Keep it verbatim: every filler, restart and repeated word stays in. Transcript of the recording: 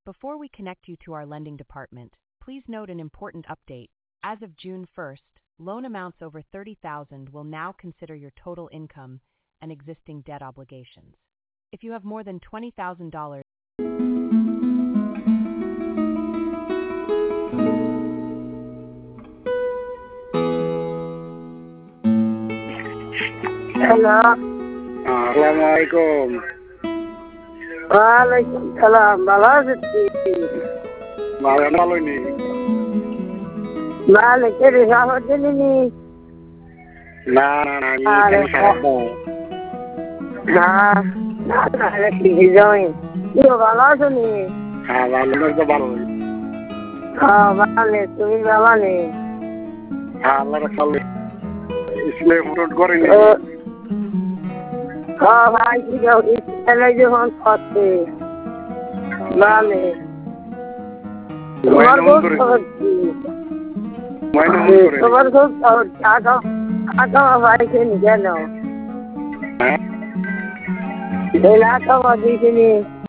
Before we connect you to our lending department, please note an important update. As of June first, loan amounts over thirty thousand dollars will now consider your total income and existing debt obligations. If you have more than twenty thousand dollars, hello, আসসালামু আলাইকুম। ওয়ালাইকুম সালাম। ভালো আছেন? ভালো ভালো নেই। ভালো করে খবর দিলেনি? না না না আমি আরে এখানে খারাপ না। না না না ঠিকই যাই। কি ভালো আছো নি? হ্যাঁ ভালো না তো ভালো। হ্যাঁ ভালো, তুমি ভালো নেই? হ্যাঁ আল্লাহ রাখলে ইসলে ফুট করে নি। হ্যাঁ ভাই কি যাও ইসলে যখন করতে ভালো। তোমার খুব খবর কি? মাইনা করে। তোমার খুব খবর কাকা কাকা ভাইকে নিয়ে গেল। হ্যাঁ এলাকা বাদিকে নিয়ে